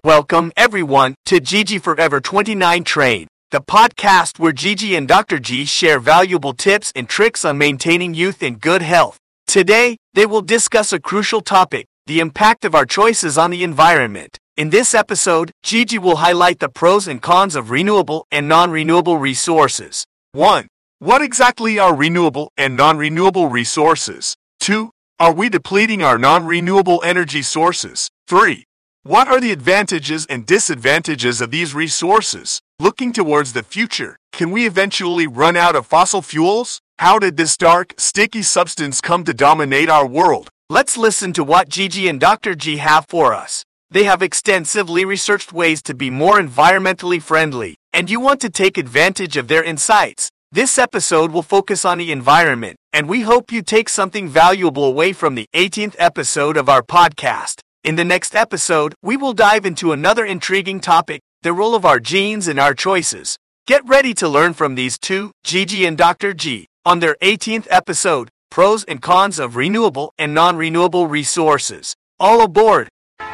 Welcome, everyone, to Gigi Forever 29 Train, the podcast where Gigi and Dr. G share valuable tips and tricks on maintaining youth and good health. Today, they will discuss a crucial topic, the impact of our choices on the environment. In this episode, Gigi will highlight the pros and cons of renewable and non-renewable resources. 1. What exactly are renewable and non-renewable resources? 2. Are we depleting our non-renewable energy sources? 3. What are the advantages and disadvantages of these resources? Looking towards the future, can we eventually run out of fossil fuels? How did this dark, sticky substance come to dominate our world? Let's listen to what Gigi and Dr. G have for us. They have extensively researched ways to be more environmentally friendly, and you want to take advantage of their insights. This episode will focus on the environment, and we hope you take something valuable away from the 18th episode of our podcast. In the next episode, we will dive into another intriguing topic, the role of our genes in our choices. Get ready to learn from these two, Gigi and Dr. G, on their 18th episode, Pros and Cons of Renewable and Non-Renewable Resources. All aboard!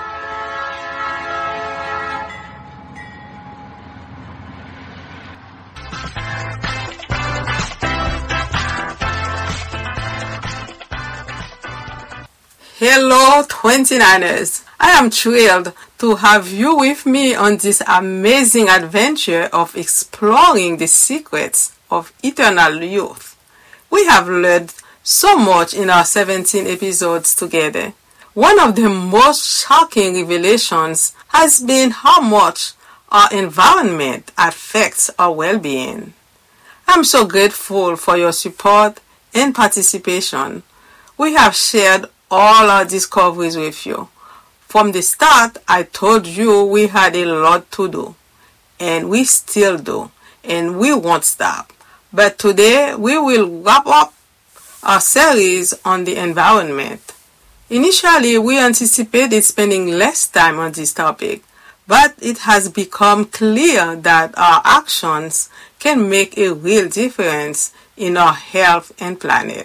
Hello 29ers! I am thrilled to have you with me on this amazing adventure of exploring the secrets of eternal youth. We have learned so much in our 17 episodes together. One of the most shocking revelations has been how much our environment affects our well-being. I'm so grateful for your support and participation. We have shared all our discoveries with you. From the start, I told you we had a lot to do, and we still do, and we won't stop. But today, we will wrap up our series on the environment. Initially, we anticipated spending less time on this topic, but it has become clear that our actions can make a real difference in our health and planet.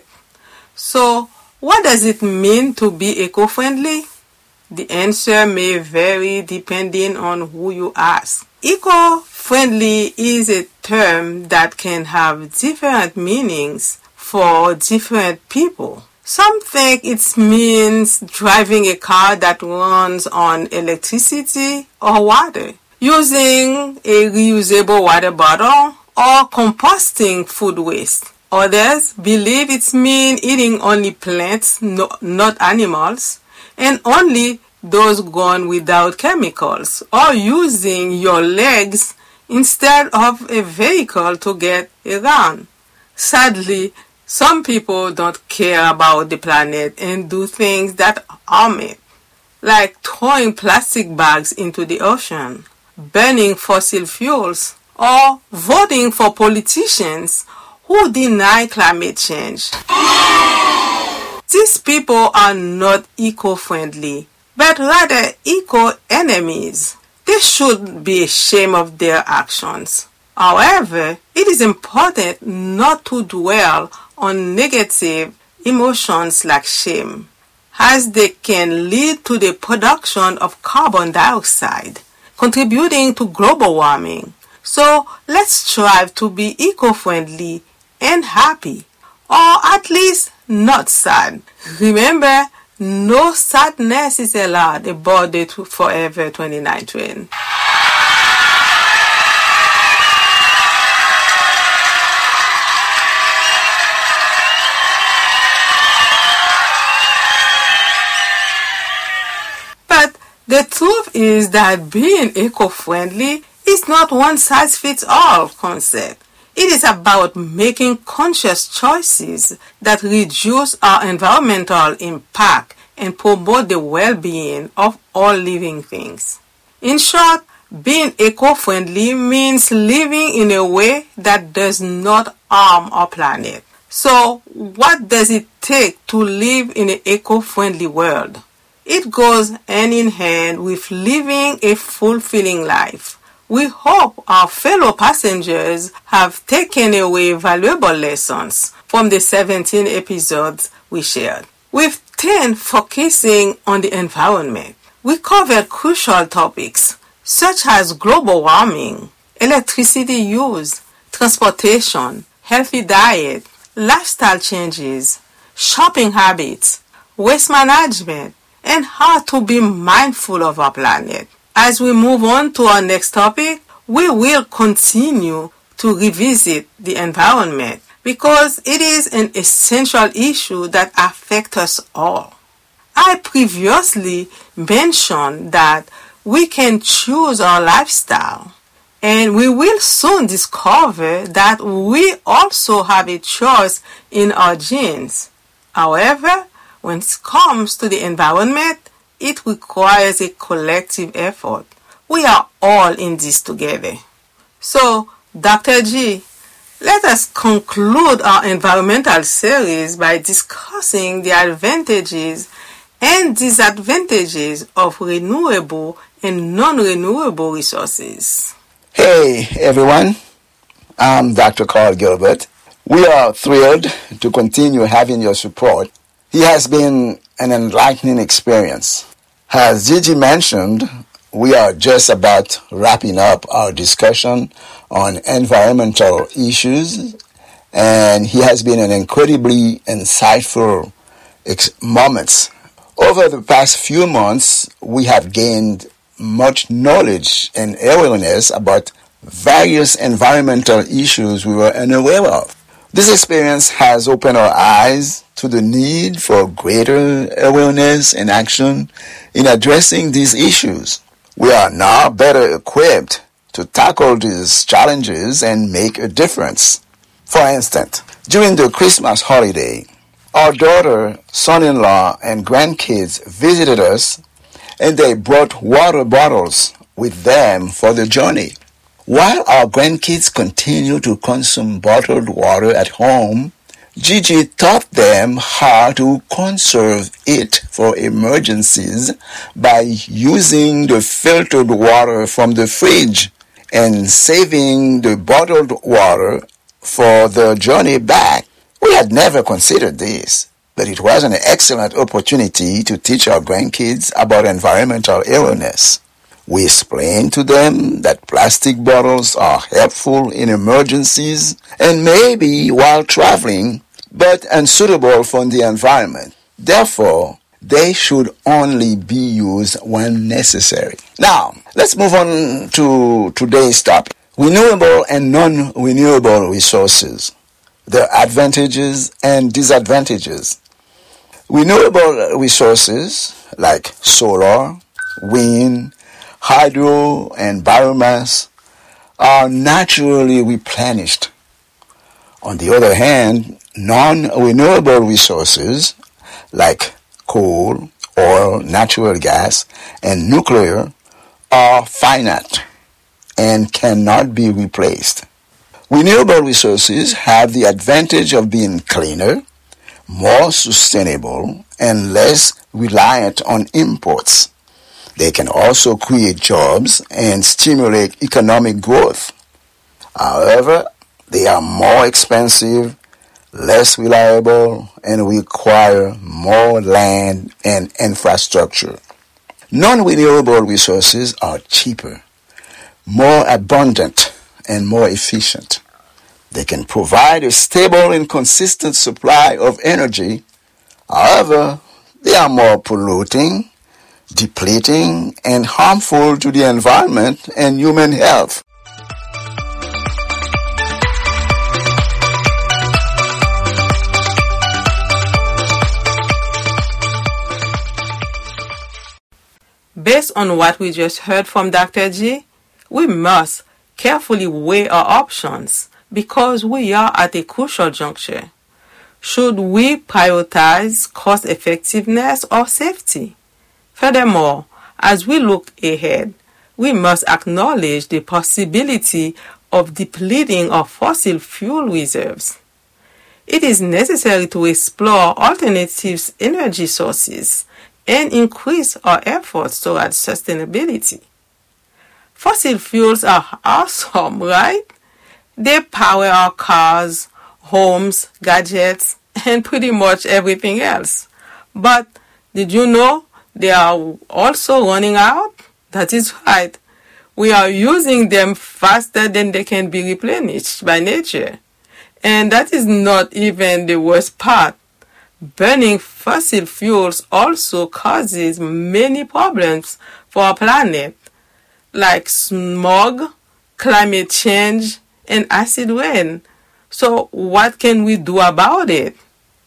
So, what does it mean to be eco-friendly? The answer may vary depending on who you ask. Eco-friendly is a term that can have different meanings for different people. Some think it means driving a car that runs on electricity or water, using a reusable water bottle, or composting food waste. Others believe it means eating only plants, not animals, and only those grown without chemicals, or using your legs instead of a vehicle to get around. Sadly, some people don't care about the planet and do things that harm it, like throwing plastic bags into the ocean, burning fossil fuels, or voting for politicians who deny climate change. These people are not eco-friendly, but rather eco-enemies. They should be ashamed of their actions. However, it is important not to dwell on negative emotions like shame, as they can lead to the production of carbon dioxide, contributing to global warming. So let's strive to be eco-friendly and happy, or at least not sad. Remember, no sadness is allowed aboard the Forever 29 train. But the truth is that being eco-friendly is not one-size-fits-all concept. It is about making conscious choices that reduce our environmental impact and promote the well-being of all living things. In short, being eco-friendly means living in a way that does not harm our planet. So, what does it take to live in an eco-friendly world? It goes hand in hand with living a fulfilling life. We hope our fellow passengers have taken away valuable lessons from the 17 episodes we shared, with 10 focusing on the environment. We covered crucial topics such as global warming, electricity use, transportation, healthy diet, lifestyle changes, shopping habits, waste management, and how to be mindful of our planet. As we move on to our next topic, we will continue to revisit the environment because it is an essential issue that affects us all. I previously mentioned that we can choose our lifestyle, and we will soon discover that we also have a choice in our genes. However, when it comes to the environment, it requires a collective effort. We are all in this together. So, Dr. G, let us conclude our environmental series by discussing the advantages and disadvantages of renewable and non-renewable resources. Hey everyone, I'm Dr. Carl Gilbert. We are thrilled to continue having your support. It has been an enlightening experience. As Gigi mentioned, we are just about wrapping up our discussion on environmental issues, and it has been an incredibly insightful moments. Over the past few months, we have gained much knowledge and awareness about various environmental issues we were unaware of. This experience has opened our eyes to the need for greater awareness and action in addressing these issues. We are now better equipped to tackle these challenges and make a difference. For instance, during the Christmas holiday, our daughter, son-in-law, and grandkids visited us, and they brought water bottles with them for the journey. While our grandkids continue to consume bottled water at home, Gigi taught them how to conserve it for emergencies by using the filtered water from the fridge and saving the bottled water for the journey back. We had never considered this, but it was an excellent opportunity to teach our grandkids about environmental awareness. We explained to them that plastic bottles are helpful in emergencies and maybe while traveling, but unsuitable for the environment. Therefore, they should only be used when necessary. Now, let's move on to today's topic. Renewable and non-renewable resources. Their advantages and disadvantages. Renewable resources like solar, wind, hydro, and biomass are naturally replenished. On the other hand, non-renewable resources like coal, oil, natural gas, and nuclear are finite and cannot be replaced. Renewable resources have the advantage of being cleaner, more sustainable, and less reliant on imports. They can also create jobs and stimulate economic growth. However, they are more expensive, less reliable, and require more land and infrastructure. Non-renewable resources are cheaper, more abundant, and more efficient. They can provide a stable and consistent supply of energy. However, they are more polluting, depleting, and harmful to the environment and human health. Based on what we just heard from Dr. G, we must carefully weigh our options because we are at a crucial juncture. Should we prioritize cost effectiveness or safety? Furthermore, as we look ahead, we must acknowledge the possibility of depleting our fossil fuel reserves. It is necessary to explore alternative energy sources and increase our efforts towards sustainability. Fossil fuels are awesome, right? They power our cars, homes, gadgets, and pretty much everything else. But did you know they are also running out? That is right. We are using them faster than they can be replenished by nature. And that is not even the worst part. Burning fossil fuels also causes many problems for our planet, like smog, climate change, and acid rain. So what can we do about it?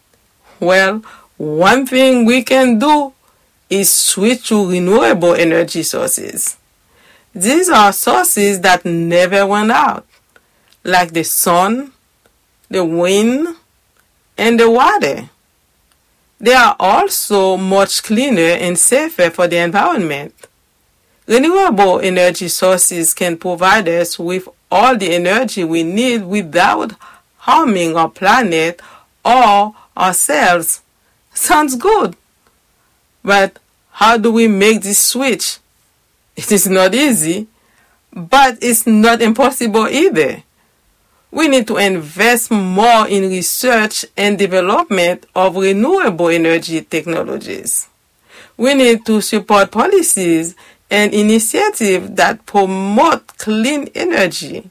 Well, one thing we can do is switch to renewable energy sources. These are sources that never run out, like the sun, the wind, and the water. They are also much cleaner and safer for the environment. Renewable energy sources can provide us with all the energy we need without harming our planet or ourselves. Sounds good. But how do we make this switch? It is not easy, but it's not impossible either. We need to invest more in research and development of renewable energy technologies. We need to support policies and initiatives that promote clean energy.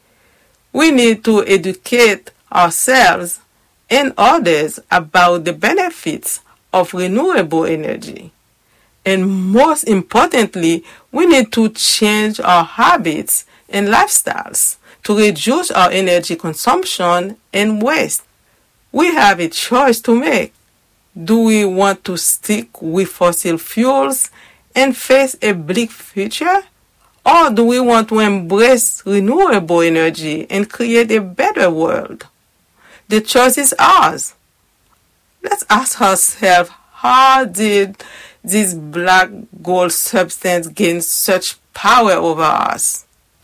We need to educate ourselves and others about the benefits of renewable energy. And most importantly, we need to change our habits and lifestyles to reduce our energy consumption and waste. We have a choice to make. Do we want to stick with fossil fuels and face a bleak future? Or do we want to embrace renewable energy and create a better world? The choice is ours. Let's ask ourselves, how did this black gold substance gain such power over us?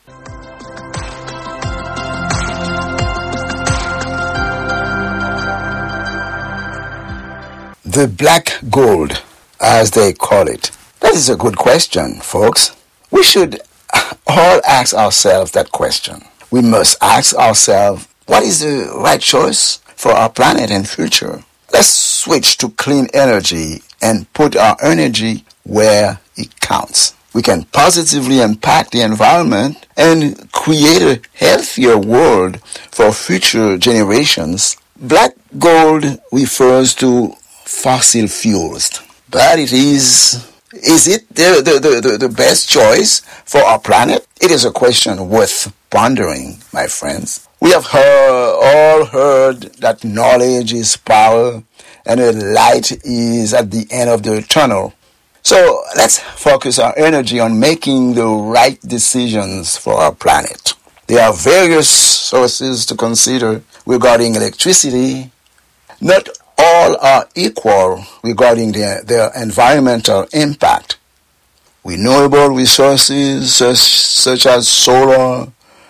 The black gold, as they call it. That is a good question, folks. We should all ask ourselves that question. We must ask ourselves, what is the right choice for our planet and future? Let's switch to clean energy and put our energy where it counts. We can positively impact the environment and create a healthier world for future generations. Black gold refers to fossil fuels, but is it the best choice for our planet? It is a question worth pondering, my friends. We have all heard that knowledge is power and the light is at the end of the tunnel. So let's focus our energy on making the right decisions for our planet. There are various sources to consider regarding electricity. Not all are equal regarding their environmental impact. Renewable resources such as solar,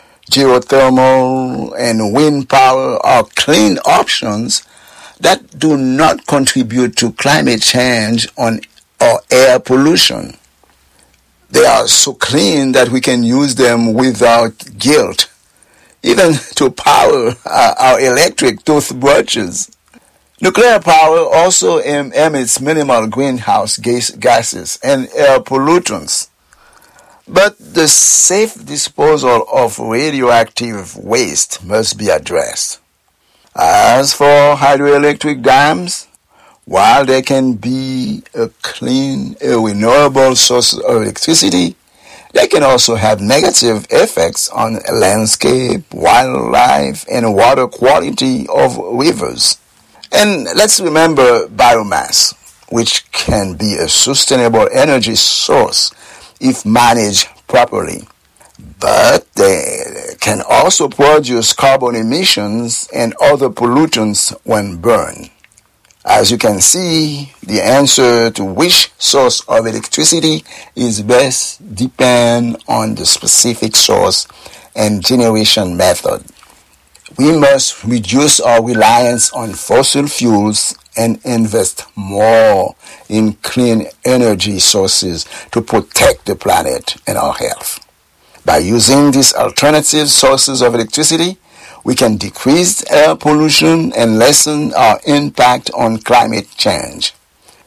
geothermal, and wind power are clean options that do not contribute to climate change or air pollution. They are so clean that we can use them without guilt, even to power our electric toothbrushes. Nuclear power also emits minimal greenhouse gases and air pollutants. But the safe disposal of radioactive waste must be addressed. As for hydroelectric dams, while they can be a clean, renewable source of electricity, they can also have negative effects on landscape, wildlife, and water quality of rivers. And let's remember biomass, which can be a sustainable energy source if managed properly. But they can also produce carbon emissions and other pollutants when burned. As you can see, the answer to which source of electricity is best depends on the specific source and generation method. We must reduce our reliance on fossil fuels and invest more in clean energy sources to protect the planet and our health. By using these alternative sources of electricity, we can decrease air pollution and lessen our impact on climate change.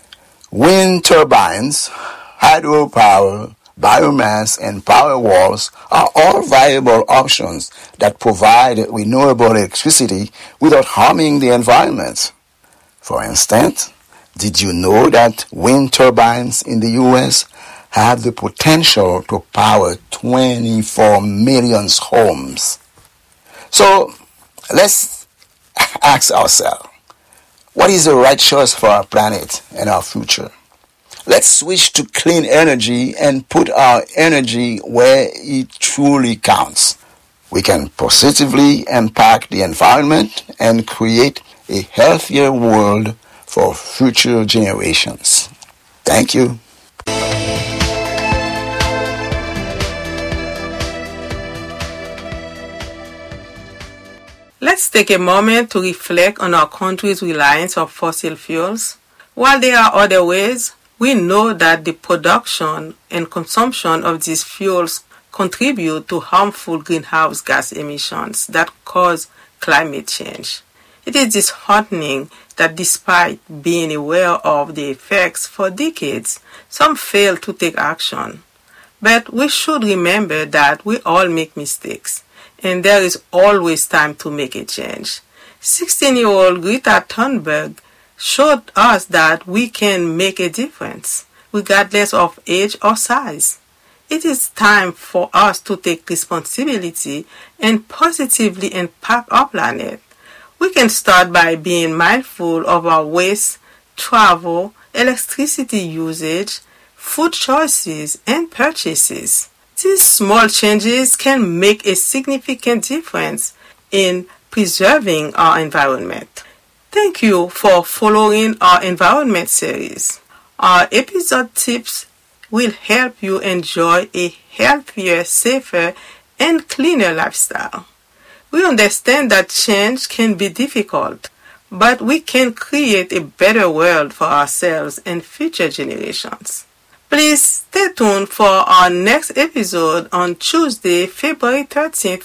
Wind turbines, hydropower, biomass, and power walls are all viable options that provide renewable electricity without harming the environment. For instance, did you know that wind turbines in the U.S. have the potential to power 24 million homes? So let's ask ourselves, what is the right choice for our planet and our future? Let's switch to clean energy and put our energy where it truly counts. We can positively impact the environment and create a healthier world for future generations. Thank you. Let's take a moment to reflect on our country's reliance on fossil fuels. While there are other ways, we know that the production and consumption of these fuels contribute to harmful greenhouse gas emissions that cause climate change. It is disheartening that despite being aware of the effects for decades, some fail to take action. But we should remember that we all make mistakes, and there is always time to make a change. 16-year-old Greta Thunberg showed us that we can make a difference, regardless of age or size. It is time for us to take responsibility and positively impact our planet. We can start by being mindful of our waste, travel, electricity usage, food choices, and purchases. These small changes can make a significant difference in preserving our environment. Thank you for following our environment series. Our episode tips will help you enjoy a healthier, safer, and cleaner lifestyle. We understand that change can be difficult, but we can create a better world for ourselves and future generations. Please stay tuned for our next episode on Tuesday, February 13th,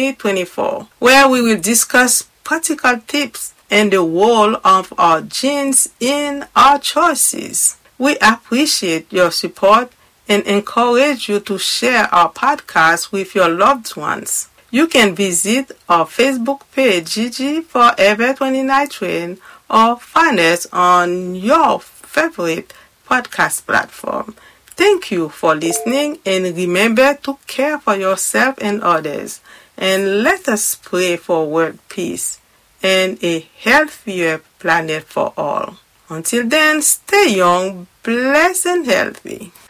2024, where we will discuss practical tips and the role of our genes in our choices. We appreciate your support and encourage you to share our podcast with your loved ones. You can visit our Facebook page, Gigi Forever 29 Train, or find us on your favorite podcast platform. Thank you for listening, and remember to care for yourself and others. And let us pray for world peace and a healthier planet for all. Until then, stay young, blessed, and healthy.